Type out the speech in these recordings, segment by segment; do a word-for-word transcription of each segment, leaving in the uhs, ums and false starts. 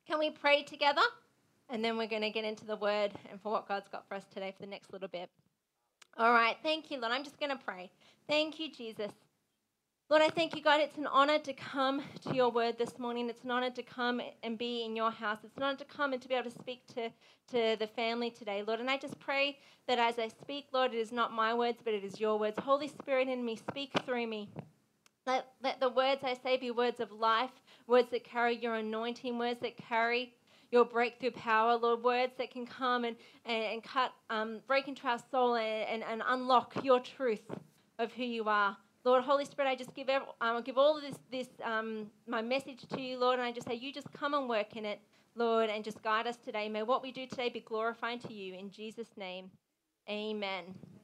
Can we pray together? And then we're going to get into the word and for what God's got for us today for the next little bit. All right. Thank you, Lord. I'm just going to pray. Thank you, Jesus. Lord, I thank you, God. It's an honor to come to your word this morning. It's an honor to come and be in your house. It's an honor to come and to be able to speak to, to the family today, Lord. And I just pray that as I speak, Lord, it is not my words, but it is your words. Holy Spirit in me, speak through me. Let, let the words I say be words of life, words that carry your anointing, words that carry your breakthrough power, Lord, words that can come and, and, and cut, um, break into our soul and, and, and unlock your truth of who you are. Lord, Holy Spirit, I just give every, um, give all of this, this um, my message to you, Lord, and I just say, you just come and work in it, Lord, and just guide us today. May what we do today be glorifying to you. In Jesus' name, amen.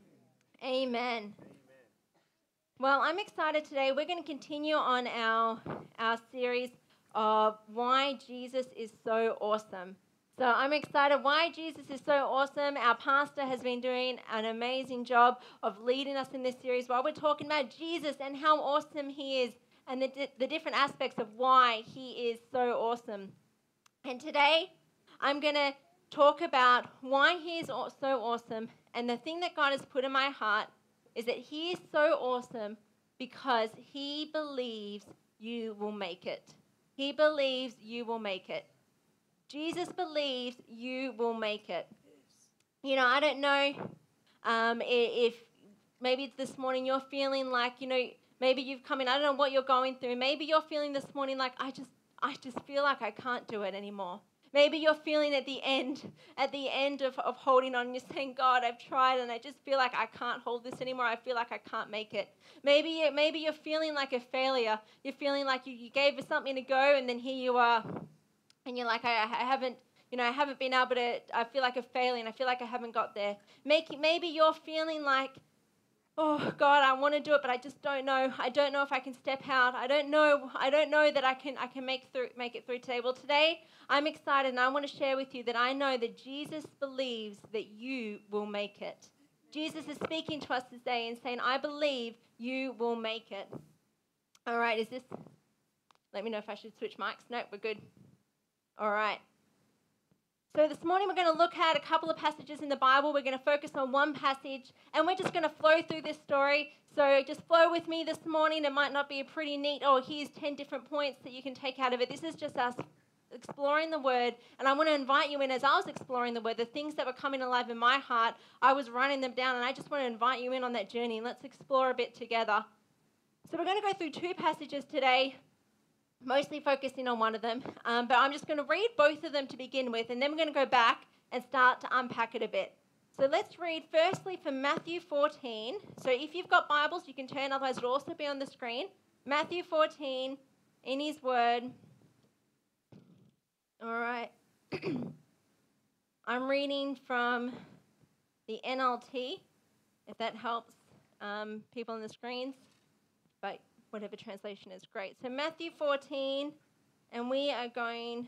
Amen. Well, I'm excited today. We're going to continue on our, our series of why Jesus is so awesome. So I'm excited why Jesus is so awesome. Our pastor has been doing an amazing job of leading us in this series while we're talking about Jesus and how awesome he is and the, the different aspects of why he is so awesome. And today I'm going to talk about why he is so awesome. And the thing that God has put in my heart is that he is so awesome because he believes you will make it. He believes you will make it. Jesus believes you will make it. You know, I don't know um, if maybe this morning you're feeling like, you know, maybe you've come in, I don't know what you're going through. Maybe you're feeling this morning like, I just, I just feel like I can't do it anymore. Maybe you're feeling at the end, at the end of, of holding on, and you're saying, God, I've tried and I just feel like I can't hold this anymore. I feel like I can't make it. Maybe, maybe you're feeling like a failure. You're feeling like you, you gave it something to go and then here you are. And you're like, I, I haven't, you know, I haven't been able to, I feel like a failure and I feel like I haven't got there. Make, maybe you're feeling like, oh, God, I want to do it, but I just don't know. I don't know if I can step out. I don't know. I don't know that I can I can make through make it through today. Well, today I'm excited and I want to share with you that I know that Jesus believes that you will make it. Jesus is speaking to us today and saying, I believe you will make it. All right, is this, let me know if I should switch mics. No, we're good. All right. So this morning we're going to look at a couple of passages in the Bible. We're going to focus on one passage, and we're just going to flow through this story. So just flow with me this morning. It might not be a pretty neat, oh, here's ten different points that you can take out of it. This is just us exploring the Word, and I want to invite you in as I was exploring the Word, the things that were coming alive in my heart, I was writing them down, and I just want to invite you in on that journey, and let's explore a bit together. So we're going to go through two passages today, mostly focusing on one of them, um, but I'm just going to read both of them to begin with, and then we're going to go back and start to unpack it a bit. So let's read firstly from Matthew fourteen. So if you've got Bibles, you can turn, otherwise it'll also be on the screen. Matthew fourteen, in his word. All right. I'm reading from the N L T, if that helps um, people on the screens, but whatever translation is great. So Matthew fourteen, and we are going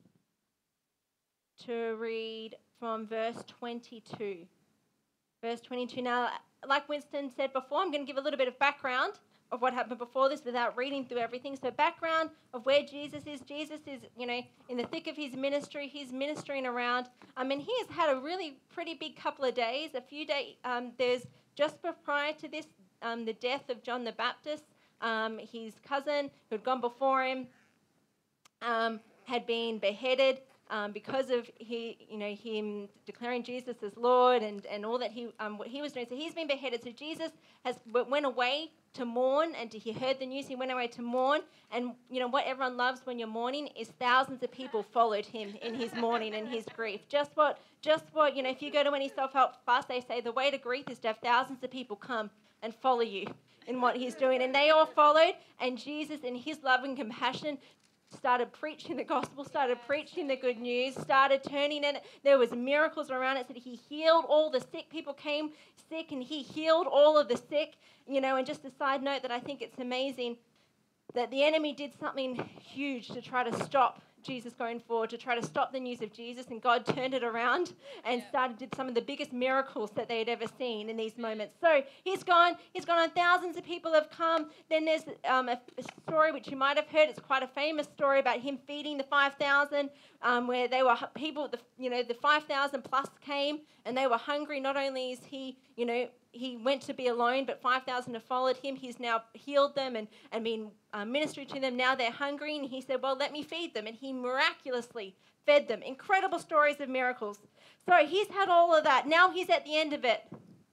to read from verse twenty-two. Verse twenty-two. Now, like Winston said before, I'm going to give a little bit of background of what happened before this without reading through everything. So background of where Jesus is. Jesus is, you know, in the thick of his ministry. He's ministering around. I mean, he has had a really pretty big couple of days. A few days, um, there's just prior to this, um, the death of John the Baptist. Um, his cousin, who had gone before him, um, had been beheaded um, because of he, you know, him declaring Jesus as Lord and, and all that he um, what he was doing. So he's been beheaded. So Jesus has went away to mourn, and he heard the news. He went away to mourn, and you know what everyone loves when you're mourning is thousands of people followed him in his mourning and his grief. Just what, just what you know. If you go to any self-help class, they say the way to grief is to have thousands of people come and follow you in what he's doing. And they all followed, and Jesus, in his love and compassion, started preaching the gospel, started preaching the good news, started turning it. There was miracles around it. Said he healed all the sick. People came sick, and he healed all of the sick. You know, and just a side note that I think it's amazing that the enemy did something huge to try to stop Jesus going forward to try to stop the news of Jesus, and God turned it around and Yeah. started did some of the biggest miracles that they had ever seen in these moments. So he's gone, he's gone on, thousands of people have come. Then there's um, a, a story which you might have heard. It's quite a famous story about him feeding the five thousand, um, where they were people, the, you know, the five thousand plus came and they were hungry. Not only is he, you know, he went to be alone, but five thousand have followed him. He's now healed them and, and been uh, ministering to them. Now they're hungry, and he said, well, let me feed them. And he miraculously fed them. Incredible stories of miracles. So he's had all of that. Now he's at the end of it.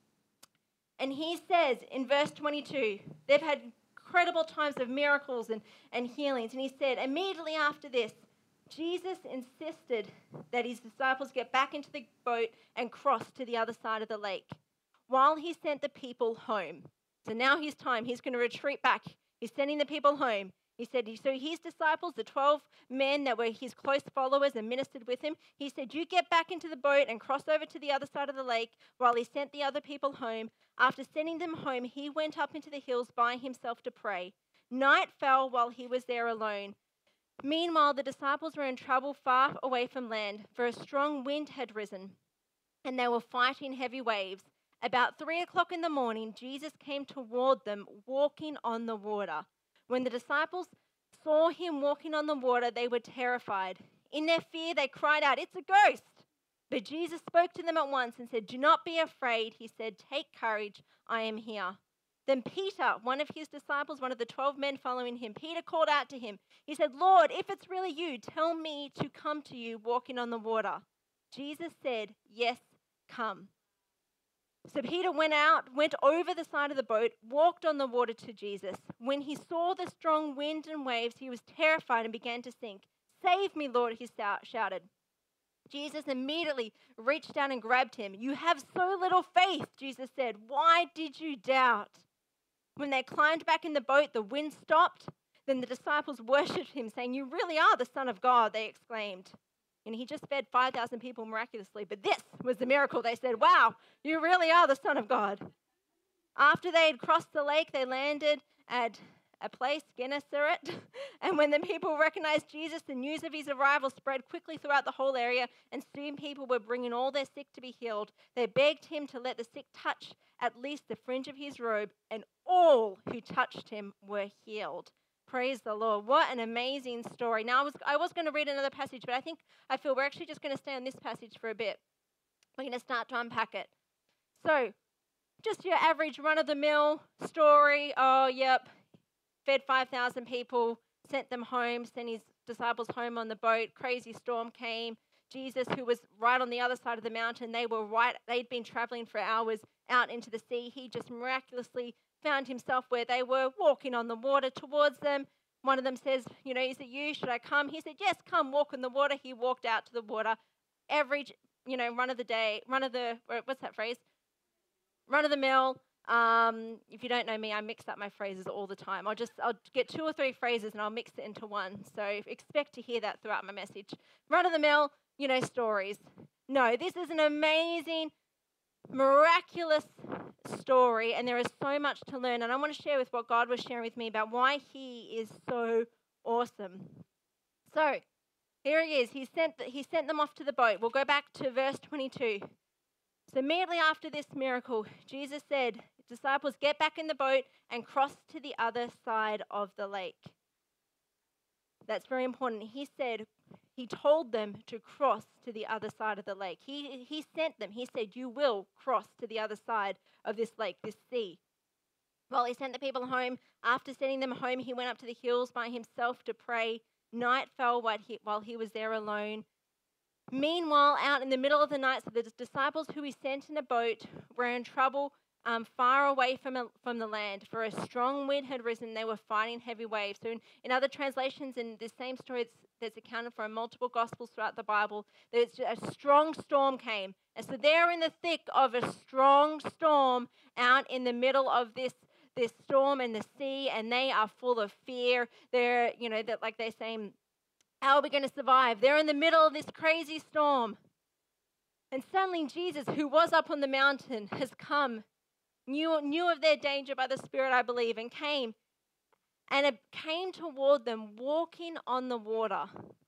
And he says in verse twenty-two, they've had incredible times of miracles and, and healings. And he said, immediately after this, Jesus insisted that his disciples get back into the boat and cross to the other side of the lake, while he sent the people home. So now his time. He's going to retreat back. He's sending the people home. He said, so his disciples, the twelve men that were his close followers and ministered with him, he said, you get back into the boat and cross over to the other side of the lake, while he sent the other people home. After sending them home, he went up into the hills by himself to pray. Night fell while he was there alone. Meanwhile, the disciples were in trouble far away from land, for a strong wind had risen, and they were fighting heavy waves. About three o'clock in the morning, Jesus came toward them, walking on the water. When the disciples saw him walking on the water, they were terrified. In their fear, they cried out, "It's a ghost!" But Jesus spoke to them at once and said, "Do not be afraid." He said, "Take courage, I am here." Then Peter, one of his disciples, one of the twelve men following him, Peter called out to him. He said, "Lord, if it's really you, tell me to come to you walking on the water." Jesus said, "Yes, come." So Peter went out, went over the side of the boat, walked on the water to Jesus. When he saw the strong wind and waves, he was terrified and began to sink. "Save me, Lord," he shouted. Jesus immediately reached down and grabbed him. "You have so little faith," Jesus said. "Why did you doubt?" When they climbed back in the boat, the wind stopped. Then the disciples worshipped him, saying, "You really are the Son of God," they exclaimed. And he just fed five thousand people miraculously. But this was the miracle. They said, "Wow, you really are the Son of God." After they had crossed the lake, they landed at a place, Gennesaret. And when the people recognized Jesus, the news of his arrival spread quickly throughout the whole area, and soon people were bringing all their sick to be healed. They begged him to let the sick touch at least the fringe of his robe, and all who touched him were healed. Praise the Lord. What an amazing story. Now, I was, I was going to read another passage, but I think, I feel we're actually just going to stay on this passage for a bit. We're going to start to unpack it. So, just your average run-of-the-mill story. Oh, yep, fed five thousand people, sent them home, sent his disciples home on the boat. Crazy storm came. Jesus, who was right on the other side of the mountain, they were right, they'd been traveling for hours out into the sea. He just miraculously found himself where they were, walking on the water towards them. One of them says, you know, "Is it you? Should I come?" He said, "Yes, come, walk on the water." He walked out to the water. Average, you know, run of the day, run of the, what's that phrase? Run of the mill. Um, if you don't know me, I mix up my phrases all the time. I'll just, I'll get two or three phrases and I'll mix it into one. So expect to hear that throughout my message. Run of the mill, you know, stories. No, this is an amazing, miraculous story, and there is so much to learn. And I want to share with what God was sharing with me about why he is so awesome. So here he is. He sent, the, he sent them off to the boat. We'll go back to verse twenty-two. So immediately after this miracle, Jesus said, "Disciples, get back in the boat and cross to the other side of the lake." That's very important. He said, he told them to cross to the other side of the lake. He, he sent them. He said, "You will cross to the other side of this lake, this sea." Well, he sent the people home. After sending them home, he went up to the hills by himself to pray. Night fell while he, while he was there alone. Meanwhile, out in the middle of the night, so the disciples who he sent in a boat were in trouble um, far away from, a, from the land, for a strong wind had risen. They were fighting heavy waves. So in, in other translations, in the same story that's, that's accounted for in multiple gospels throughout the Bible, there's a strong storm came. And so they're in the thick of a strong storm out in the middle of this this storm in the sea, and they are full of fear. They're, you know, that like they're saying, "How are we going to survive?" They're in the middle of this crazy storm. And suddenly Jesus, who was up on the mountain, has come, knew, knew of their danger by the Spirit, I believe, and came, and it came toward them walking on the water.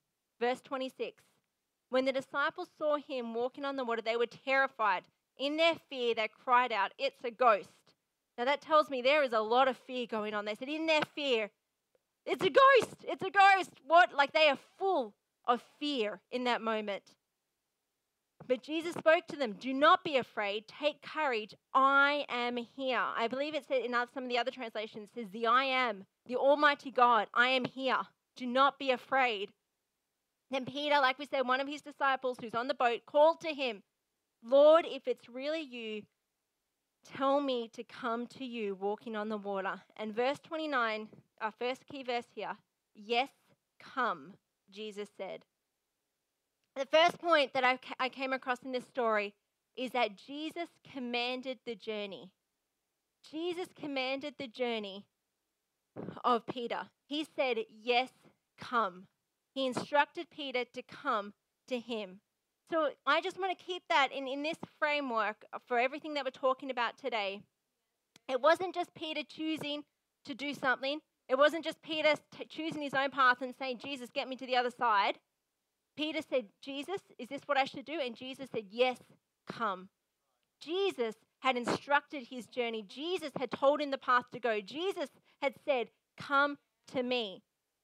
Verse twenty-six. When the disciples saw him walking on the water, they were terrified. In their fear, they cried out, "It's a ghost." Now that tells me there is a lot of fear going on. They said in their fear, "It's a ghost, it's a ghost." What? Like they are full of fear in that moment. But Jesus spoke to them, "Do not be afraid, take courage, I am here." I believe it said in some of the other translations, it says the I am, the Almighty God, I am here. Do not be afraid. Then Peter, like we said, one of his disciples who's on the boat, called to him, "Lord, if it's really you, tell me to come to you walking on the water." And verse twenty-nine, our first key verse here, "Yes, come," Jesus said. The first point that I, I came across in this story is that Jesus commanded the journey. Jesus commanded the journey of Peter. He said, "Yes, come." He instructed Peter to come to him. So I just want to keep that in, in this framework for everything that we're talking about today. It wasn't just Peter choosing to do something. It wasn't just Peter t- choosing his own path and saying, "Jesus, get me to the other side." Peter said, "Jesus, is this what I should do?" And Jesus said, "Yes, come." Jesus had instructed his journey. Jesus had told him the path to go. Jesus had said, "Come to me."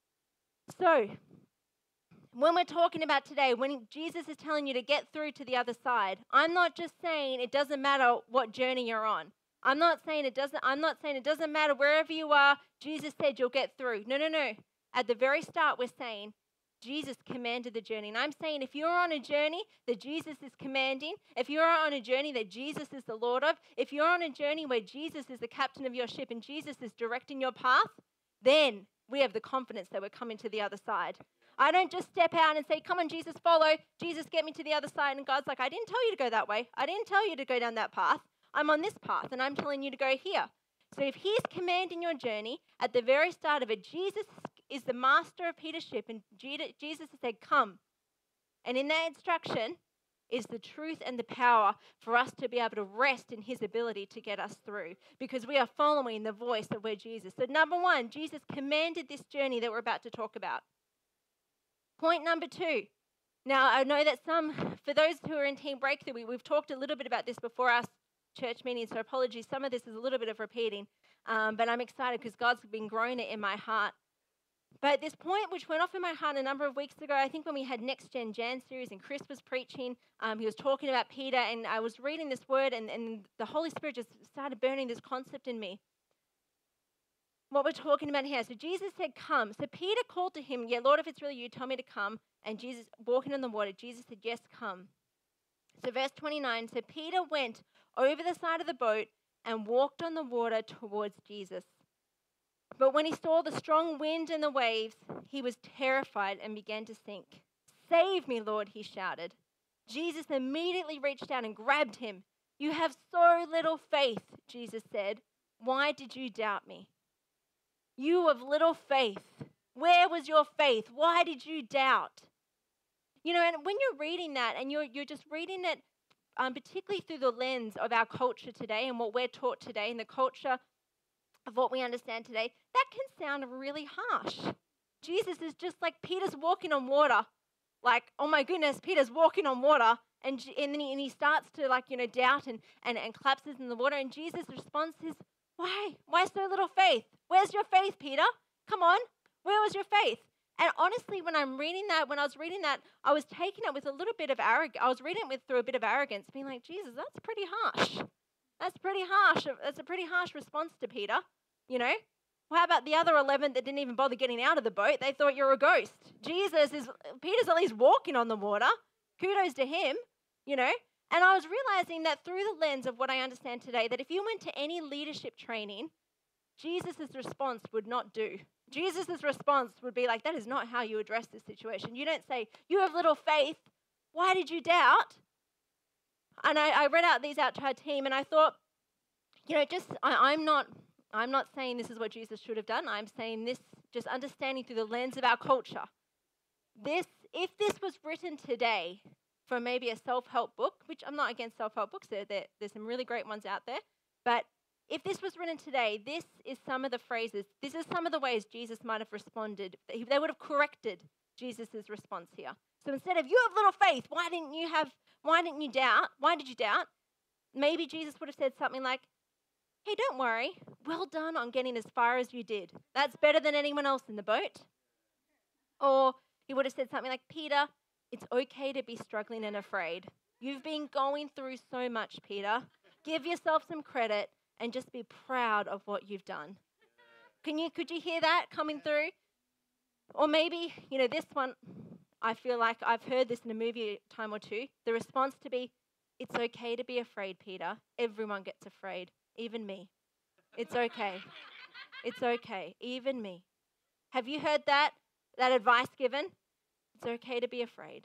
So when we're talking about today, when Jesus is telling you to get through to the other side, I'm not just saying it doesn't matter what journey you're on. I'm not saying it doesn't, I'm not saying it doesn't matter wherever you are, Jesus said you'll get through. No, no, no. At the very start, we're saying Jesus commanded the journey. And I'm saying if you're on a journey that Jesus is commanding, if you're on a journey that Jesus is the Lord of, if you're on a journey where Jesus is the captain of your ship and Jesus is directing your path, then we have the confidence that we're coming to the other side. I don't just step out and say, "Come on, Jesus, follow. Jesus, get me to the other side." And God's like, "I didn't tell you to go that way. I didn't tell you to go down that path. I'm on this path, and I'm telling you to go here." So if he's commanding your journey, at the very start of it, Jesus is the master of Peter's ship, and Jesus has said, "Come." And in that instruction is the truth and the power for us to be able to rest in his ability to get us through, because we are following the voice of where Jesus. So number one, Jesus commanded this journey that we're about to talk about. Point number two. Now, I know that some, for those who are in Team Breakthrough, we, we've talked a little bit about this before our church meeting, so apologies. Some of this is a little bit of repeating, um, but I'm excited because God's been growing it in my heart. But this point, which went off in my heart a number of weeks ago, I think when we had Next Gen Jan series and Chris was preaching, um, he was talking about Peter, and I was reading this word, and, and the Holy Spirit just started burning this concept in me. What we're talking about here. So Jesus said, "Come." So Peter called to him, "Yeah, Lord, if it's really you, tell me to come." And Jesus, walking on the water, Jesus said, "Yes, come." So verse twenty-nine, so Peter went over the side of the boat and walked on the water towards Jesus. But when he saw the strong wind and the waves, he was terrified and began to sink. "Save me, Lord," he shouted. Jesus immediately reached out and grabbed him. "You have so little faith," Jesus said. "Why did you doubt me?" You of little faith. Where was your faith? Why did you doubt? You know, and when you're reading that and you're you're just reading it, um, particularly through the lens of our culture today and what we're taught today and the culture of what we understand today, that can sound really harsh. Jesus is just like Peter's walking on water. Like, oh my goodness, Peter's walking on water. And, and then he, and he starts to like, you know, doubt and, and, and collapses in the water. And Jesus' response is, why? Why so little faith? Where's your faith, Peter? Come on. Where was your faith? And honestly, when I'm reading that, when I was reading that, I was taking it with a little bit of arrogance. I was reading it with through a bit of arrogance, being like, Jesus, that's pretty harsh. That's pretty harsh. That's a pretty harsh response to Peter, you know? Well, how about the other eleven that didn't even bother getting out of the boat? They thought you're a ghost. Jesus is, Peter's at least walking on the water. Kudos to him, you know? And I was realizing that through the lens of what I understand today, that if you went to any leadership training, Jesus' response would not do. Jesus' response would be like, that is not how you address this situation. You don't say, you have little faith. Why did you doubt? And I, I read out these out to our team, and I thought, you know, just I, I'm not I'm not saying this is what Jesus should have done. I'm saying this just understanding through the lens of our culture. This, if this was written today from maybe a self-help book, which I'm not against self-help books, there, there, there's some really great ones out there, but if this was written today, this is some of the phrases, this is some of the ways Jesus might have responded. They would have corrected Jesus' response here. So instead of, you have little faith, why didn't you have, why didn't you doubt? Why did you doubt? Maybe Jesus would have said something like, hey, don't worry. Well done on getting as far as you did. That's better than anyone else in the boat. Or he would have said something like, Peter, it's okay to be struggling and afraid. You've been going through so much, Peter. Give yourself some credit and just be proud of what you've done. Can you, could you hear that coming through? Or maybe, you know, this one, I feel like I've heard this in a movie a time or two. The response to be, it's okay to be afraid, Peter. Everyone gets afraid, even me. It's okay. It's okay, even me. Have you heard that, that advice given? It's okay to be afraid.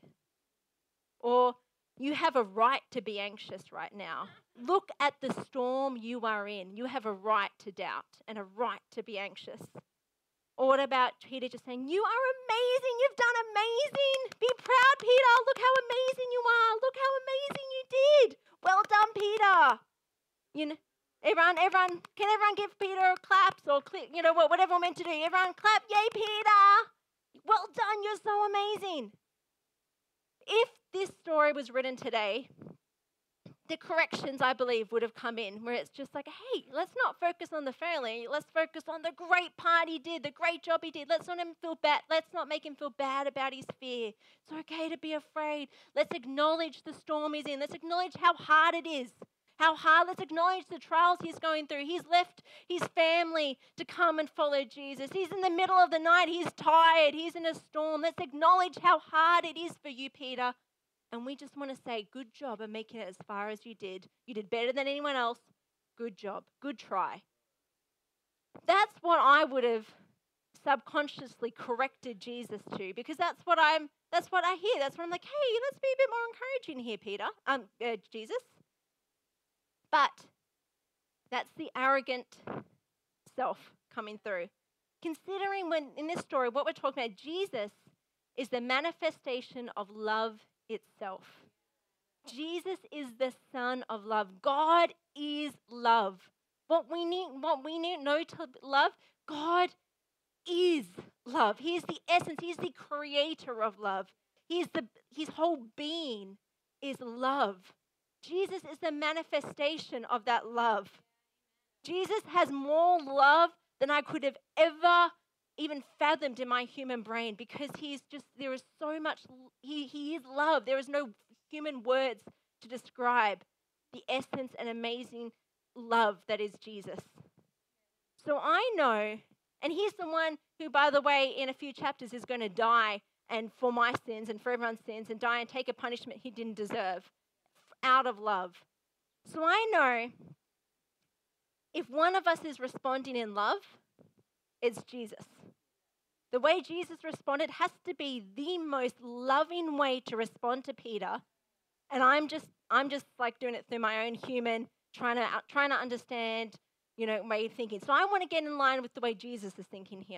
Or, you have a right to be anxious right now. Look at the storm you are in. You have a right to doubt and a right to be anxious. Or what about Peter just saying, you are amazing, you've done amazing. Be proud, Peter. Look how amazing you are. Look how amazing you did. Well done, Peter. You know, everyone, everyone, can everyone give Peter claps or, you know, whatever we're meant to do? Everyone clap, yay, Peter. Well done, you're so amazing. If this story was written today, the corrections, I believe, would have come in where it's just like, hey, let's not focus on the failure. Let's focus on the great part he did, the great job he did. Let's not him feel bad. Let's not make him feel bad about his fear. It's okay to be afraid. Let's acknowledge the storm he's in. Let's acknowledge how hard it is. How hard. Let's acknowledge the trials he's going through. He's left his family to come and follow Jesus. He's in the middle of the night. He's tired. He's in a storm. Let's acknowledge how hard it is for you, Peter. And we just want to say, good job of making it as far as you did. You did better than anyone else. Good job. Good try. That's what I would have subconsciously corrected Jesus to, because that's what I'm. That's what I hear. That's what I'm like, hey, let's be a bit more encouraging here, Peter. Um, uh, Jesus. But that's the arrogant self coming through. Considering when in this story, what we're talking about, Jesus is the manifestation of love itself. Jesus is the Son of love. God is love. What we need, what we need know to love, God is love. He is the essence. He is the creator of love. He is the his whole being is love. Jesus is the manifestation of that love. Jesus has more love than I could have ever even fathomed in my human brain, because he's just, there is so much, he, he is love. There is no human words to describe the essence and amazing love that is Jesus. So I know, and he's the one who, by the way, in a few chapters is going to die and for my sins and for everyone's sins and die and take a punishment he didn't deserve out of love. So I know if one of us is responding in love, it's Jesus. The way Jesus responded has to be the most loving way to respond to Peter. And I'm just, I'm just like doing it through my own human, trying to, trying to understand, you know, way of thinking. So I want to get in line with the way Jesus is thinking here.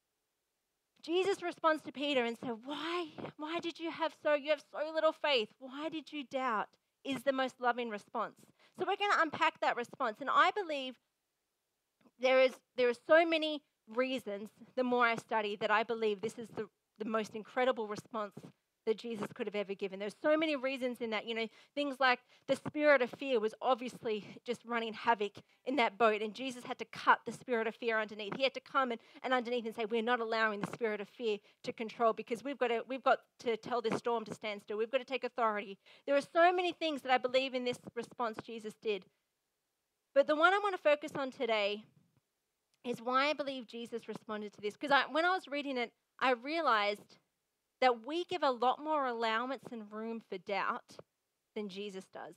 Jesus responds to Peter and says, why, why did you have so, you have so little faith? Why did you doubt? Is the most loving response. So we're going to unpack that response. And I believe there is, there are so many reasons, the more I study, that I believe this is the, the most incredible response that Jesus could have ever given. There's so many reasons in that, you know, things like the spirit of fear was obviously just running havoc in that boat, and Jesus had to cut the spirit of fear underneath. He had to come and, and underneath and say, we're not allowing the spirit of fear to control, because we've got to, we've got to tell this storm to stand still. We've got to take authority. There are so many things that I believe in this response Jesus did. But the one I want to focus on today is why I believe Jesus responded to this. Because I, when I was reading it, I realized that we give a lot more allowance and room for doubt than Jesus does.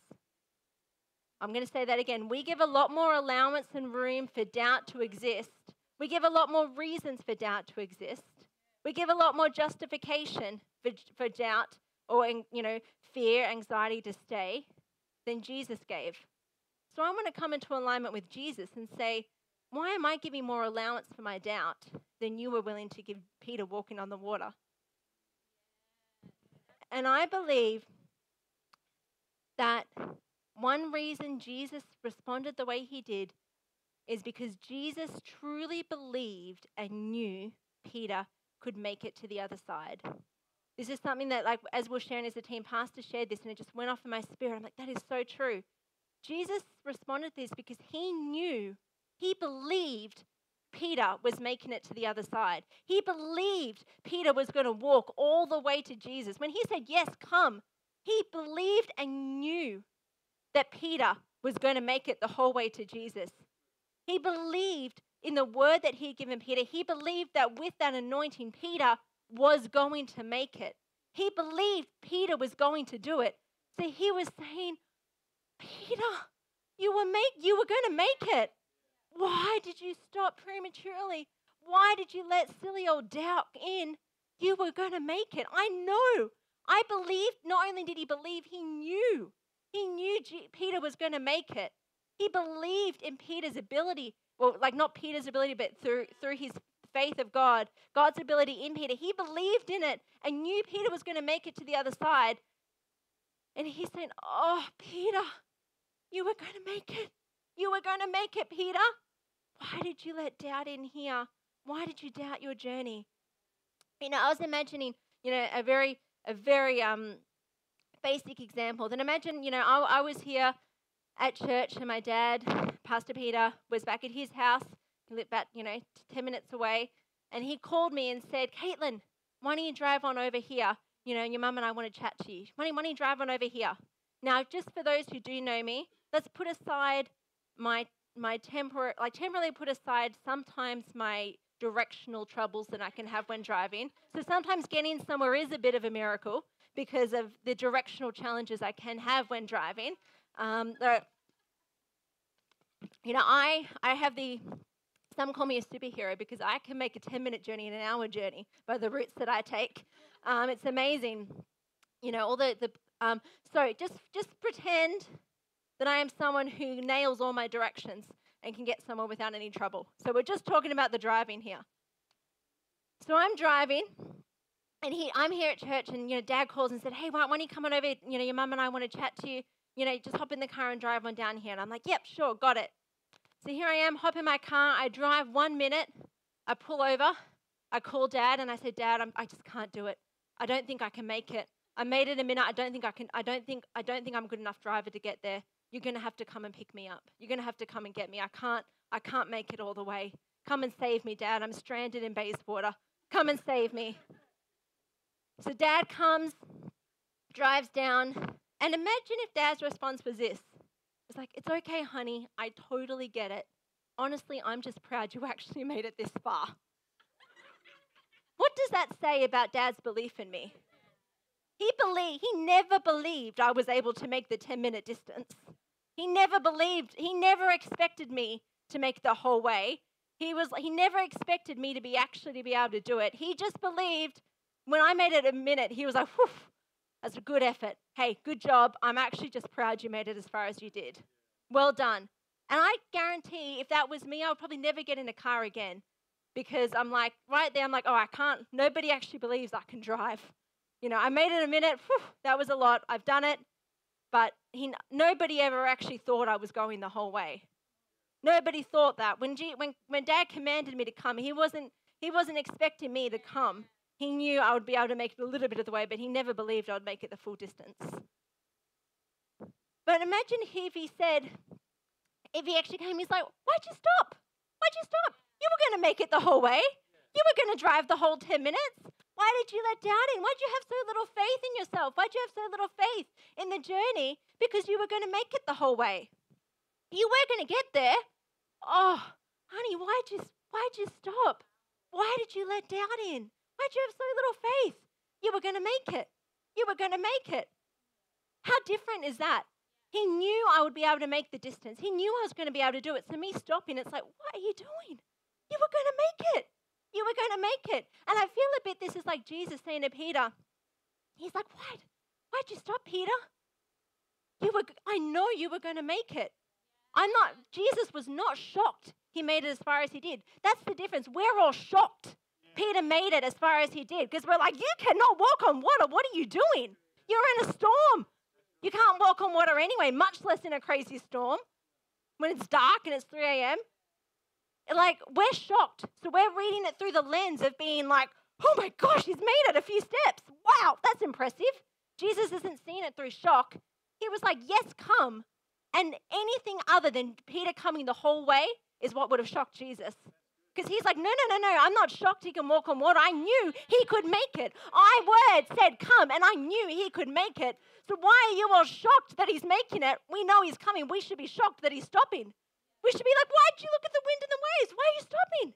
I'm going to say that again. We give a lot more allowance and room for doubt to exist. We give a lot more reasons for doubt to exist. We give a lot more justification for, for doubt or, you know, fear, anxiety to stay than Jesus gave. So I want to come into alignment with Jesus and say, why am I giving more allowance for my doubt than you were willing to give Peter walking on the water? And I believe that one reason Jesus responded the way he did is because Jesus truly believed and knew Peter could make it to the other side. This is something that, like, as we're sharing as a team, Pastor shared this and it just went off in my spirit. I'm like, that is so true. Jesus responded to this because he knew, he believed Peter was making it to the other side. He believed Peter was going to walk all the way to Jesus. When he said, yes, come, he believed and knew that Peter was going to make it the whole way to Jesus. He believed in the word that he had given Peter. He believed that with that anointing, Peter was going to make it. He believed Peter was going to do it. So he was saying, Peter, you were make you were going to make it. Why did you stop prematurely? Why did you let silly old doubt in? You were going to make it. I know. I believed. Not only did he believe, he knew. He knew G- Peter was going to make it. He believed in Peter's ability. Well, like not Peter's ability, but through through his faith of God, God's ability in Peter. He believed in it and knew Peter was going to make it to the other side. And he's saying, oh, Peter, you were going to make it. You were going to make it, Peter. Why did you let doubt in here? Why did you doubt your journey? You know, I was imagining, you know, a very, a very um, basic example. Then imagine, you know, I, I was here at church and my dad, Pastor Peter, was back at his house. He lived about, you know, ten minutes away. And he called me and said, Caitlin, why don't you drive on over here? You know, your mum and I want to chat to you. Why don't, why don't you drive on over here? Now, just for those who do know me, let's put aside my my tempor like temporarily put aside sometimes my directional troubles that I can have when driving. So sometimes getting somewhere is a bit of a miracle because of the directional challenges I can have when driving. Um, the, you know, I I have the some call me a superhero because I can make a ten-minute journey in an hour journey by the routes that I take. Um, it's amazing, you know. All the the um, so just just pretend that I am someone who nails all my directions and can get somewhere without any trouble. So we're just talking about the driving here. So I'm driving, and he, I'm here at church, and you know, Dad calls and said, "Hey, why, why don't you come on over? You know, your mum and I want to chat to you. You know, just hop in the car and drive on down here." And I'm like, "Yep, sure, got it." So here I am, hop in my car. I drive one minute. I pull over. I call Dad, and I say, "Dad, I'm, I just can't do it. I don't think I can make it. I made it a minute. I don't think I can. I don't think. I don't think I'm a good enough driver to get there. You're going to have to come and pick me up. You're going to have to come and get me. I can't, I can't make it all the way. Come and save me, Dad. I'm stranded in Bayswater. Come and save me." So Dad comes, drives down, and imagine if Dad's response was this. It's like, "It's okay, honey. I totally get it. Honestly, I'm just proud you actually made it this far." What does that say about Dad's belief in me? He believed, he never believed I was able to make the ten-minute distance. He never believed, he never expected me to make the whole way. He was, he never expected me to be actually to be able to do it. He just believed when I made it a minute, he was like, "Whew, that's a good effort. Hey, good job. I'm actually just proud you made it as far as you did. Well done." And I guarantee if that was me, I would probably never get in a car again because I'm like, right there, I'm like, oh, I can't, nobody actually believes I can drive. You know, I made it a minute. Whew, that was a lot. I've done it. But he, nobody ever actually thought I was going the whole way. Nobody thought that. When, G, when when Dad commanded me to come, he wasn't he wasn't expecting me to come. He knew I would be able to make it a little bit of the way, but he never believed I would make it the full distance. But imagine if he said, if he actually came, he's like, "Why'd you stop? Why'd you stop? You were going to make it the whole way. You were going to drive the whole ten minutes. Why did you let doubt in? Why'd you have so little faith in yourself? Why'd you have so little faith in the journey? Because you were going to make it the whole way. You were going to get there. Oh, honey, why'd you, why'd you stop? Why did you let doubt in? Why'd you have so little faith? You were going to make it. You were going to make it." How different is that? He knew I would be able to make the distance. He knew I was going to be able to do it. So me stopping, it's like, what are you doing? You were going to make it. You were going to make it. And I feel a bit this is like Jesus saying to Peter, he's like, why? Why'd you stop, Peter? You were. I know you were going to make it. I'm not, Jesus was not shocked he made it as far as he did. That's the difference. We're all shocked Peter made it as far as he did because we're like, you cannot walk on water. What are you doing? You're in a storm. You can't walk on water anyway, much less in a crazy storm when it's dark and it's three a.m. Like, we're shocked. So we're reading it through the lens of being like, oh my gosh, he's made it a few steps. Wow, that's impressive. Jesus isn't seeing it through shock. He was like, yes, come. And anything other than Peter coming the whole way is what would have shocked Jesus. Because he's like, no, no, no, no, I'm not shocked he can walk on water. I knew he could make it. I word said come, and I knew he could make it. So why are you all shocked that he's making it? We know he's coming. We should be shocked that he's stopping. We should be like, why'd you look at the wind and the waves? Why are you stopping?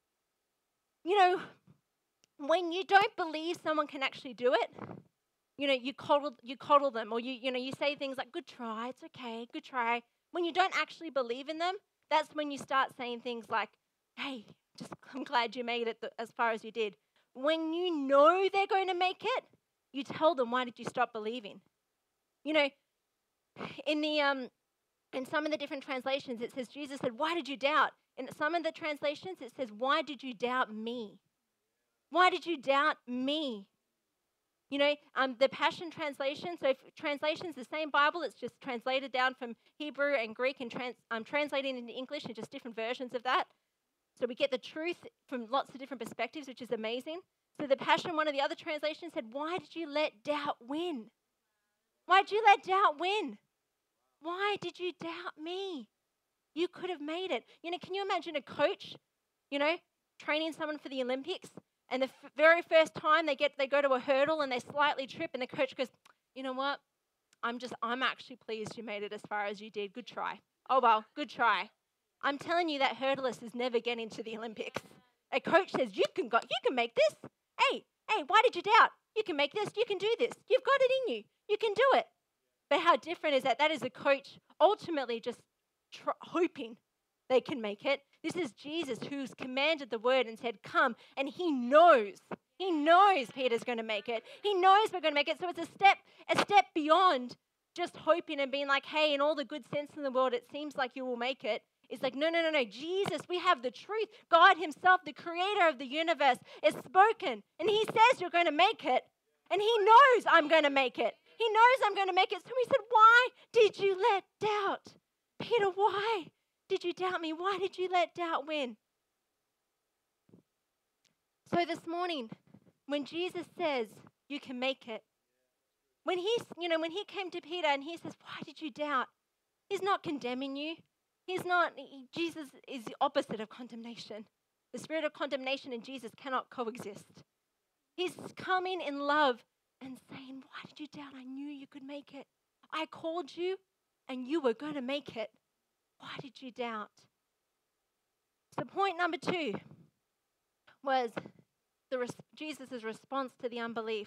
You know, when you don't believe someone can actually do it, you know, you coddle, you coddle them, or you, you know, you say things like, good try, it's okay, good try. When you don't actually believe in them, that's when you start saying things like, hey, just I'm glad you made it th- as far as you did. When you know they're going to make it, you tell them, why did you stop believing? You know, in the um, in some of the different translations, it says Jesus said, why did you doubt? In some of the translations, it says, why did you doubt me? Why did you doubt me? You know, um, the Passion Translation, so if translation's the same Bible, it's just translated down from Hebrew and Greek and trans, um, translated into English and just different versions of that. So we get the truth from lots of different perspectives, which is amazing. So the Passion, one of the other translations said, why did you let doubt win? Why did you let doubt win? Why did you doubt me? You could have made it. You know, can you imagine a coach, you know, training someone for the Olympics, and the f- very first time they get, they go to a hurdle and they slightly trip, and the coach goes, you know what? I'm just, I'm actually pleased you made it as far as you did. Good try. Oh, well, good try. I'm telling you that hurdlist is never getting to the Olympics. A coach says, you can go, you can make this. Hey, hey, why did you doubt? You can make this. You can do this. You've got it in you. You can do it. But how different is that? That is a coach ultimately just tr- hoping they can make it. This is Jesus who's commanded the word and said, come, and he knows. He knows Peter's going to make it. He knows we're going to make it. So it's a step, a step beyond just hoping and being like, hey, in all the good sense in the world, it seems like you will make it. It's like, no, no, no, no. Jesus, we have the truth. God himself, the creator of the universe, is spoken. And he says you're going to make it. And he knows I'm going to make it. He knows I'm going to make it. So he said, why did you let doubt? Peter, why did you doubt me? Why did you let doubt win? So this morning, when Jesus says you can make it, when he, you know, when he came to Peter and he says, why did you doubt? He's not condemning you. He's not, he, Jesus is the opposite of condemnation. The spirit of condemnation and Jesus cannot coexist. He's coming in love and saying, why did you doubt? I knew you could make it. I called you and you were going to make it. Why did you doubt? So point number two was the res- Jesus' response to the unbelief.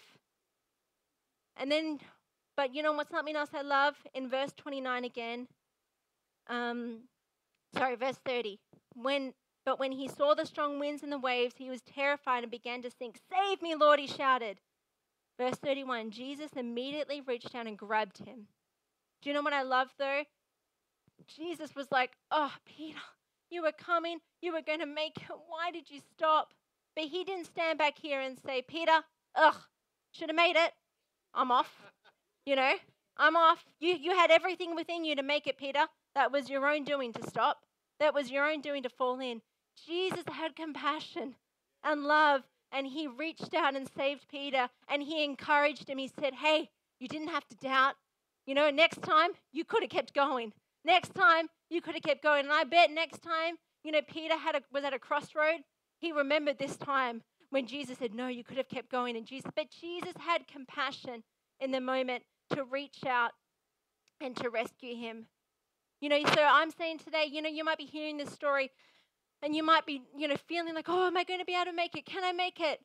And then, but you know what's something else I love? In verse twenty-nine again, um, sorry, verse thirty. When, but when he saw the strong winds and the waves, he was terrified and began to sink. Save me, Lord, he shouted. Verse thirty-one, Jesus immediately reached down and grabbed him. Do you know what I love though? Jesus was like, oh, Peter, you were coming. You were going to make it. Why did you stop? But he didn't stand back here and say, Peter, ugh, should have made it. I'm off. You know, I'm off. You, you had everything within you to make it, Peter. That was your own doing to stop. That was your own doing to fall in. Jesus had compassion and love, and he reached out and saved Peter, and he encouraged him. He said, hey, you didn't have to doubt. You know, next time you could have kept going. Next time you could have kept going. And I bet next time, you know, Peter had a, was at a crossroad. He remembered this time when Jesus said, no, you could have kept going. And Jesus, but Jesus had compassion in the moment to reach out and to rescue him. You know, so I'm saying today, you know, you might be hearing this story and you might be, you know, feeling like, oh, am I going to be able to make it? Can I make it?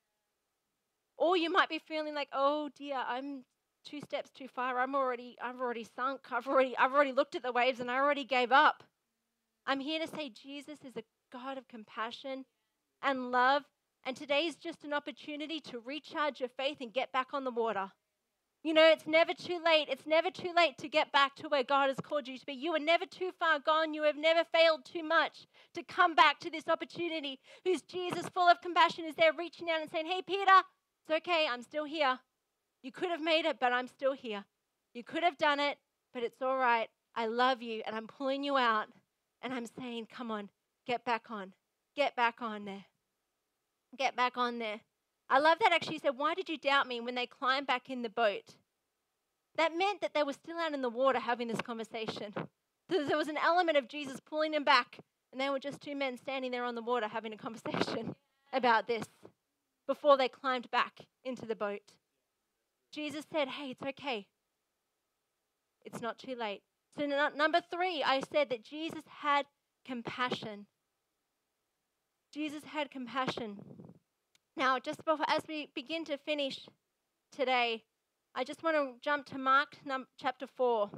Or you might be feeling like, oh dear, I'm two steps too far. I'm already, I've already sunk. I've already, I've already looked at the waves and I already gave up. I'm here to say Jesus is a God of compassion and love. And today is just an opportunity to recharge your faith and get back on the water. You know, it's never too late. It's never too late to get back to where God has called you to be. You are never too far gone. You have never failed too much to come back to this opportunity. Who's Jesus, full of compassion, is there reaching out and saying, hey, Peter, it's okay. I'm still here. You could have made it, but I'm still here. You could have done it, but it's all right. I love you, and I'm pulling you out, and I'm saying, come on, get back on. Get back on there. Get back on there. I love that actually he said, why did you doubt me when they climbed back in the boat? That meant that they were still out in the water having this conversation. There was an element of Jesus pulling them back, and they were just two men standing there on the water having a conversation about this before they climbed back into the boat. Jesus said, hey, it's okay. It's not too late. So n- number three, I said that Jesus had compassion. Jesus had compassion. Now, just before, as we begin to finish today, I just want to jump to Mark num- chapter four.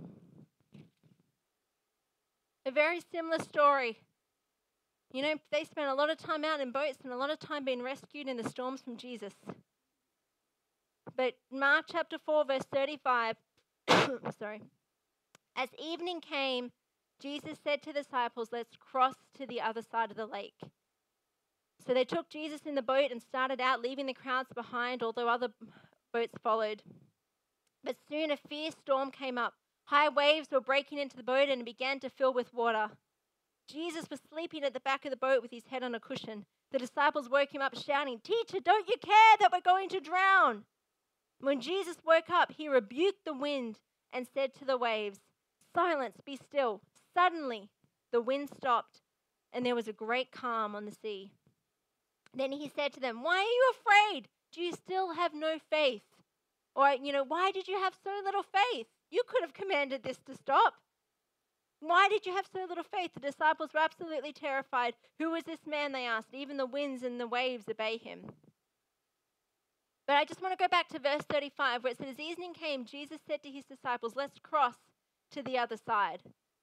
A very similar story. You know, they spent a lot of time out in boats and a lot of time being rescued in the storms from Jesus. But Mark chapter four, verse thirty-five, sorry. As evening came, Jesus said to the disciples, let's cross to the other side of the lake. So they took Jesus in the boat and started out, leaving the crowds behind, although other boats followed. But soon a fierce storm came up. High waves were breaking into the boat and it began to fill with water. Jesus was sleeping at the back of the boat with his head on a cushion. The disciples woke him up shouting, Teacher, don't you care that we're going to drown? When Jesus woke up, he rebuked the wind and said to the waves, Silence, be still. Suddenly, the wind stopped and there was a great calm on the sea. Then he said to them, why are you afraid? Do you still have no faith? Or, you know, why did you have so little faith? You could have commanded this to stop. Why did you have so little faith? The disciples were absolutely terrified. Who is this man, they asked. Even the winds and the waves obey him. But I just want to go back to verse thirty-five where it says, as evening came, Jesus said to his disciples, let's cross to the other side.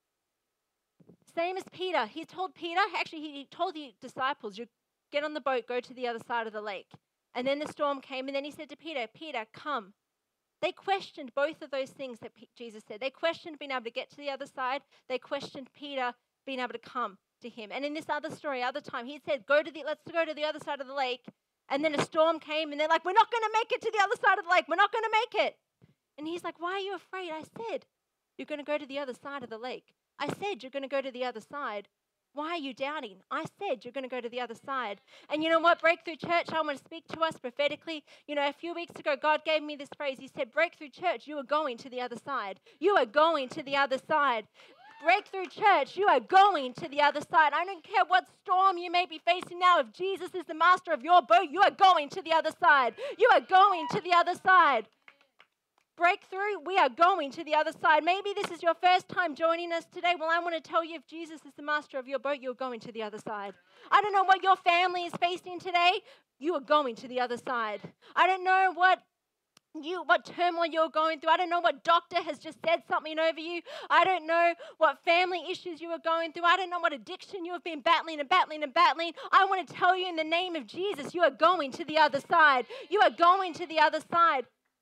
Same as Peter. He told Peter, actually he told the disciples, you get on the boat, go to the other side of the lake. And then the storm came and then he said to Peter, Peter, come. They questioned both of those things that P- Jesus said. They questioned being able to get to the other side. They questioned Peter being able to come to him. And in this other story, other time, he said, go to the, let's go to the other side of the lake. And then a storm came and they're like, we're not going to make it to the other side of the lake. We're not going to make it. And he's like, why are you afraid? I said, you're going to go to the other side of the lake. I said, you're going to go to the other side. Why are you doubting? I said you're going to go to the other side. And you know what? Breakthrough Church, I want to speak to us prophetically. You know, a few weeks ago, God gave me this phrase. He said, Breakthrough Church, you are going to the other side. You are going to the other side. Breakthrough Church, you are going to the other side. I don't care what storm you may be facing now. If Jesus is the master of your boat, you are going to the other side. You are going to the other side. Breakthrough, we are going to the other side. Maybe this is your first time joining us today. Well, I want to tell you, if Jesus is the master of your boat, you're going to the other side. I don't know what your family is facing today. You are going to the other side. I don't know what you what turmoil you're going through. I don't know what doctor has just said something over you. I don't know what family issues you are going through. I don't know what addiction you have been battling and battling and battling. I want to tell you in the name of Jesus, you are going to the other side. You are going to the other side.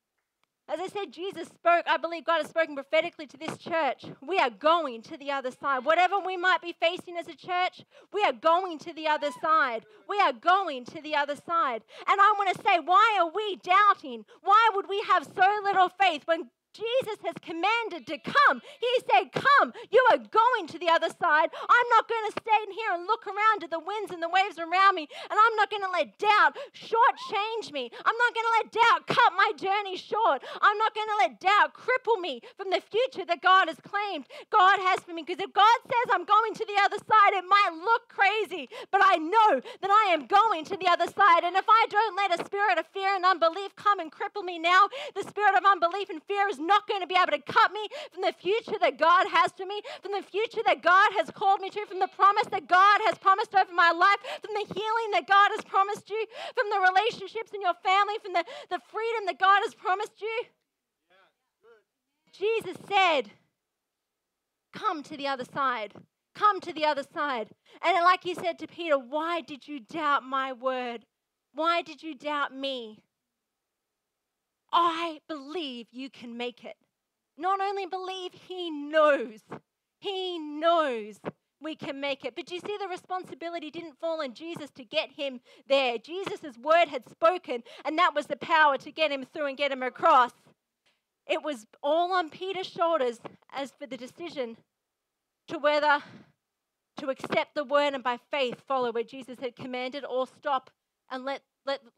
As I said, Jesus spoke, I believe God has spoken prophetically to this church. We are going to the other side. Whatever we might be facing as a church, we are going to the other side. We are going to the other side. And I want to say, why are we doubting? Why would we have so little faith when Jesus has commanded to come? He said, come, you are going to the other side. I'm not going to stay in here and look around at the winds and the waves around me, and I'm not going to let doubt shortchange me. I'm not going to let doubt cut my journey short. I'm not going to let doubt cripple me from the future that God has claimed God has for me. Because if God says I'm going to the other side, it might look crazy, but I know that I am going to the other side. And if I don't let a spirit of fear and unbelief come and cripple me now, the spirit of unbelief and fear is not going to be able to cut me from the future that God has for me, from the future that God has called me to, from the promise that God has promised over my life, from the healing that God has promised you, from the relationships in your family, from the, the freedom that God has promised you. Jesus said, come to the other side. Come to the other side. And like he said to Peter, why did you doubt my word? Why did you doubt me? I believe you can make it. Not only believe, he knows. He knows we can make it. But you see, the responsibility didn't fall on Jesus to get him there. Jesus' word had spoken, and that was the power to get him through and get him across. It was all on Peter's shoulders as for the decision to whether to accept the word and by faith follow where Jesus had commanded, or stop and let let let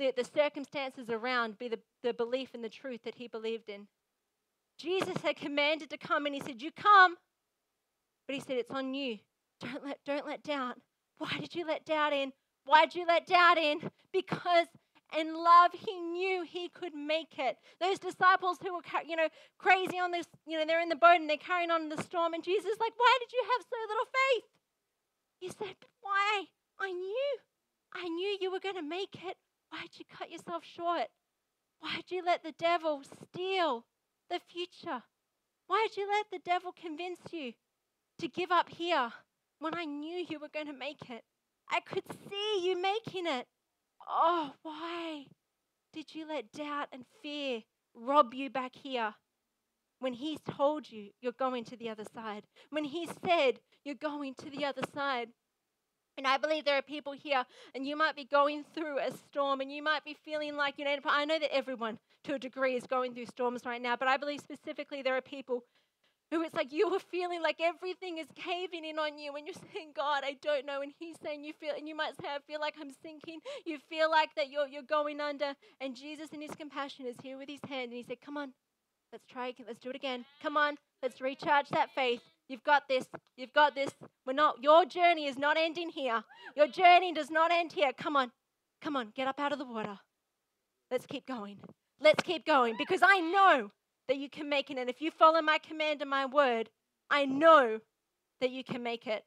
the, the circumstances around be the, the belief and the truth that he believed in. Jesus had commanded to come, and he said, you come. But he said, it's on you. Don't let, don't let doubt. Why did you let doubt in? Why did you let doubt in? Because in love, he knew he could make it. Those disciples who were, you know, crazy on this, you know, they're in the boat and they're carrying on in the storm. And Jesus is like, why did you have so little faith? He said, but why? I knew. I knew you were going to make it. Why did you cut yourself short? Why did you let the devil steal the future? Why did you let the devil convince you to give up here when I knew you were going to make it? I could see you making it. Oh, why did you let doubt and fear rob you back here when he told you you're going to the other side? When he said you're going to the other side? And I believe there are people here, and you might be going through a storm, and you might be feeling like, you know, I know that everyone to a degree is going through storms right now, but I believe specifically there are people who it's like you are feeling like everything is caving in on you, and you're saying, God, I don't know. And he's saying you feel, and you might say, I feel like I'm sinking. You feel like that you're you're going under. And Jesus in his compassion is here with his hand, and he said, come on, let's try again. Let's do it again. Come on, let's recharge that faith. You've got this. You've got this. We're not, your journey is not ending here. Your journey does not end here. Come on. Come on, get up out of the water. Let's keep going. Let's keep going, because I know that you can make it. And if you follow my command and my word, I know that you can make it.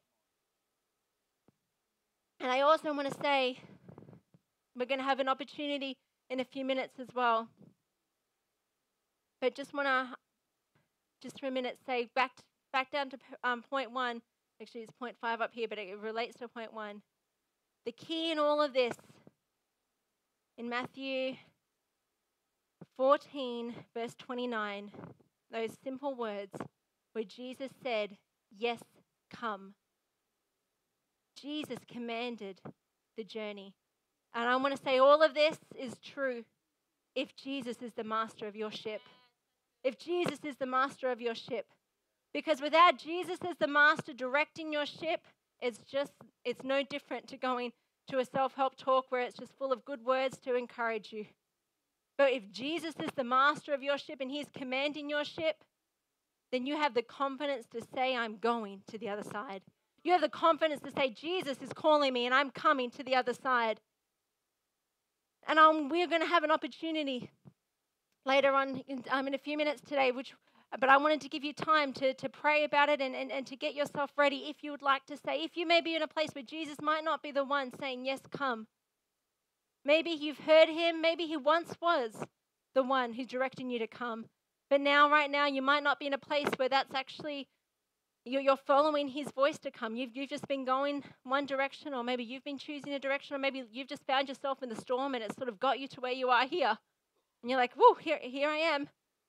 And I also want to say, we're going to have an opportunity in a few minutes as well. But just want to, just for a minute, say back, to, back down to um, point one. Actually, it's point five up here, but it relates to point one. The key in all of this, in Matthew fourteen, verse twenty-nine, those simple words where Jesus said, yes, come. Jesus commanded the journey. And I want to say all of this is true if Jesus is the master of your ship. If Jesus is the master of your ship. Because without Jesus as the master directing your ship, it's just, it's no different to going to a self-help talk where it's just full of good words to encourage you. But if Jesus is the master of your ship and he's commanding your ship, then you have the confidence to say, I'm going to the other side. You have the confidence to say, Jesus is calling me and I'm coming to the other side. And um, we're going to have an opportunity later on in, um, in a few minutes today, which, but I wanted to give you time to, to pray about it and, and, and to get yourself ready if you would like to say, if you may be in a place where Jesus might not be the one saying, yes, come. Maybe you've heard him. Maybe he once was the one who's directing you to come. But now, right now, you might not be in a place where that's actually, you're, you're following his voice to come. You've, you've just been going one direction, or maybe you've been choosing a direction, or maybe you've just found yourself in the storm and it's sort of got you to where you are here. And you're like, whoa, here, here I am.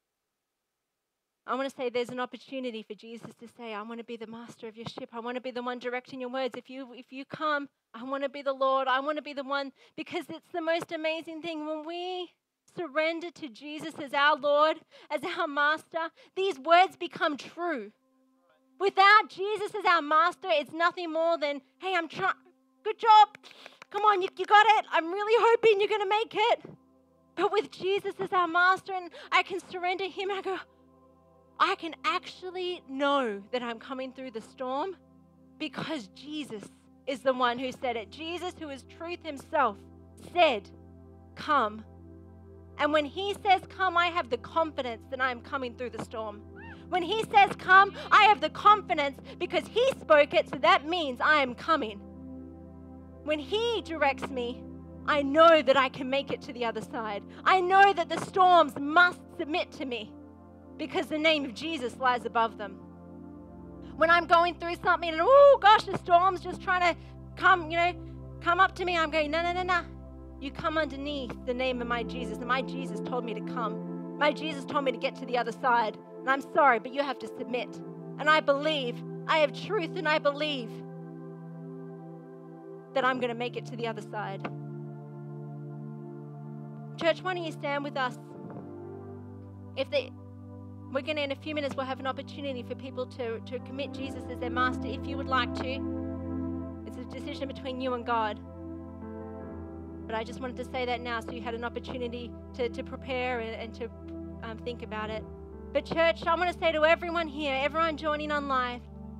I want to say there's an opportunity for Jesus to say, I want to be the master of your ship. I want to be the one directing your words. If you if you come, I want to be the Lord. I want to be the one, because it's the most amazing thing. When we surrender to Jesus as our Lord, as our master, these words become true. Without Jesus as our master, it's nothing more than, hey, I'm trying. Good job. Come on, you, you got it. I'm really hoping you're going to make it. But with Jesus as our master, and I can surrender him, I go, I can actually know that I'm coming through the storm because Jesus is the one who said it. Jesus, who is truth himself, said, come. And when he says come, I have the confidence that I'm coming through the storm. When he says come, I have the confidence because he spoke it, so that means I am coming. When he directs me, I know that I can make it to the other side. I know that the storms must submit to me because the name of Jesus lies above them. When I'm going through something and, oh gosh, the storm's just trying to come, you know, come up to me, I'm going, no, no, no, no. You come underneath the name of my Jesus, and my Jesus told me to come. My Jesus told me to get to the other side, and I'm sorry, but you have to submit. And I believe, I have truth, and I believe that I'm going to make it to the other side. Church, why don't you stand with us? If they, we're going to, in a few minutes, we'll have an opportunity for people to, to commit Jesus as their master. If you would like to, it's a decision between you and God. But I just wanted to say that now so you had an opportunity to, to prepare and, and to um, think about it. But church, I want to say to everyone here, everyone joining on live,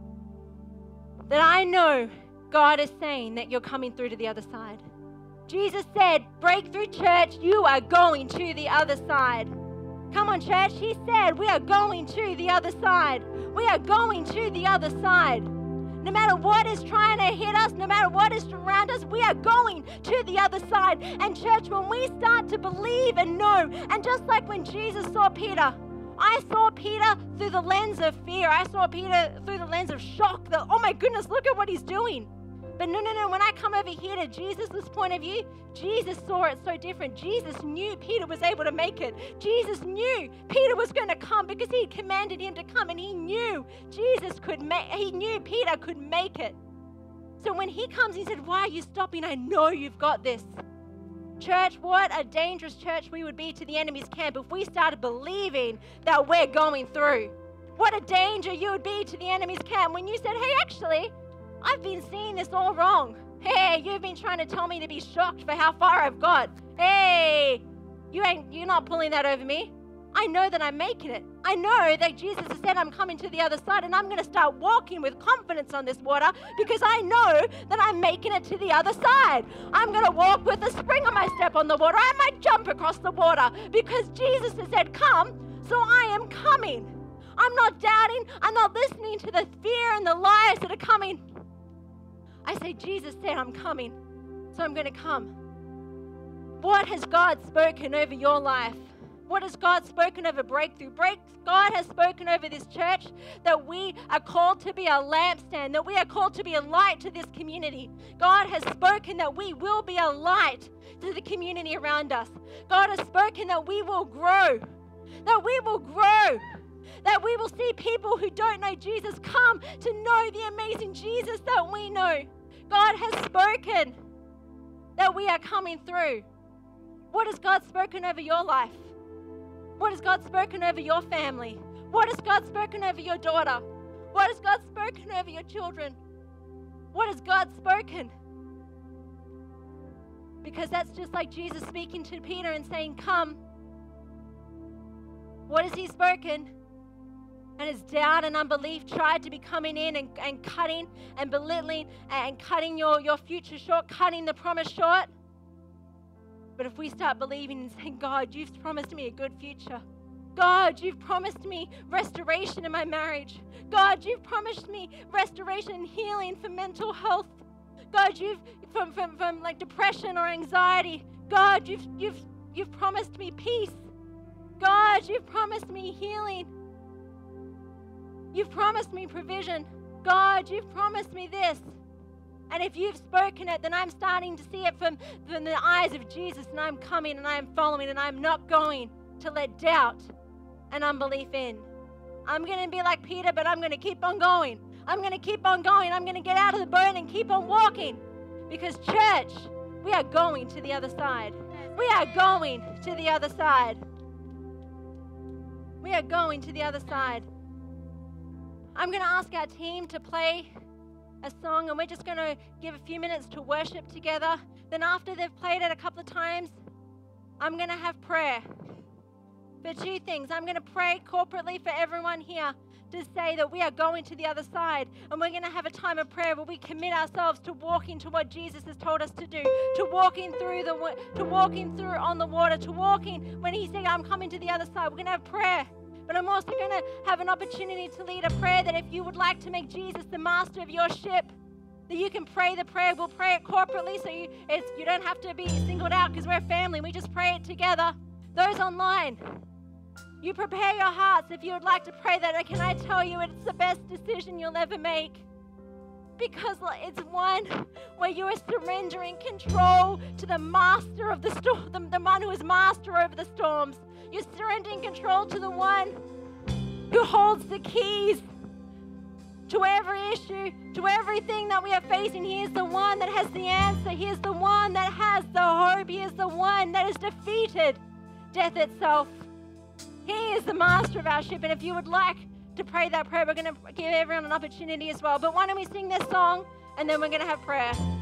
that I know God is saying that you're coming through to the other side. Jesus said, Breakthrough Church, you are going to the other side. Come on, church. He said, we are going to the other side. We are going to the other side. No matter what is trying to hit us, no matter what is around us, we are going to the other side. And church, when we start to believe and know, and just like when Jesus saw Peter, I saw Peter through the lens of fear. I saw Peter through the lens of shock. That, oh my goodness, look at what he's doing. But no, no, no, when I come over here to Jesus' point of view, Jesus saw it so different. Jesus knew Peter was able to make it. Jesus knew Peter was going to come because he commanded him to come, and he knew Jesus could make, he knew Peter could make it. So when he comes, he said, why are you stopping? I know you've got this. Church, what a dangerous church we would be to the enemy's camp if we started believing that we're going through. What a danger you would be to the enemy's camp when you said, hey, actually, I've been seeing this all wrong. Hey, you've been trying to tell me to be shocked for how far I've got. Hey, you ain't, you're not pulling that over me. I know that I'm making it. I know that Jesus has said I'm coming to the other side, and I'm going to start walking with confidence on this water because I know that I'm making it to the other side. I'm going to walk with a spring on my step on the water. I might jump across the water because Jesus has said come, so I am coming. I'm not doubting. I'm not listening to the fear and the lies that are coming. I say, Jesus said I'm coming, so I'm going to come. What has God spoken over your life? What has God spoken over Breakthrough? Break, God has spoken over this church that we are called to be a lampstand, that we are called to be a light to this community. God has spoken that we will be a light to the community around us. God has spoken that we will grow, that we will grow, that we will see people who don't know Jesus come to know the amazing Jesus that we know. God has spoken that we are coming through. What has God spoken over your life? What has God spoken over your family? What has God spoken over your daughter? What has God spoken over your children? What has God spoken? Because that's just like Jesus speaking to Peter and saying, come. What has he spoken? And his doubt and unbelief tried to be coming in and, and cutting and belittling and cutting your, your future short, cutting the promise short. But if we start believing and saying, God, you've promised me a good future. God, you've promised me restoration in my marriage. God, you've promised me restoration and healing for mental health. God, you've from, from, from like depression or anxiety. God, you've you've you've promised me peace. God, you've promised me healing. You've promised me provision. God, you've promised me this. And if you've spoken it, then I'm starting to see it from, from the eyes of Jesus, and I'm coming and I'm following, and I'm not going to let doubt and unbelief in. I'm going to be like Peter, but I'm going to keep on going. I'm going to keep on going. I'm going to get out of the boat and keep on walking. Because church, we are going to the other side. We are going to the other side. We are going to the other side. I'm going to ask our team to play a song, and we're just going to give a few minutes to worship together. Then after they've played it a couple of times, I'm going to have prayer for two things. I'm going to pray corporately for everyone here to say that we are going to the other side, and we're going to have a time of prayer where we commit ourselves to walking to what Jesus has told us to do, to walking through the to walking through on the water, to walking when he said, I'm coming to the other side. We're going to have prayer. But I'm also going to have an opportunity to lead a prayer that if you would like to make Jesus the master of your ship, that you can pray the prayer. We'll pray it corporately, so you, it's, you don't have to be singled out because we're a family. We just pray it together. Those online, you prepare your hearts if you would like to pray that. Can I tell you, it's the best decision you'll ever make, because it's one where you are surrendering control to the master of the storm, the, the one who is master over the storms. You're surrendering control to the one who holds the keys to every issue, to everything that we are facing. He is the one that has the answer. He is the one that has the hope. He is the one that has defeated death itself. He is the master of our ship. And if you would like to pray that prayer, we're going to give everyone an opportunity as well. But why don't we sing this song, and then we're going to have prayer.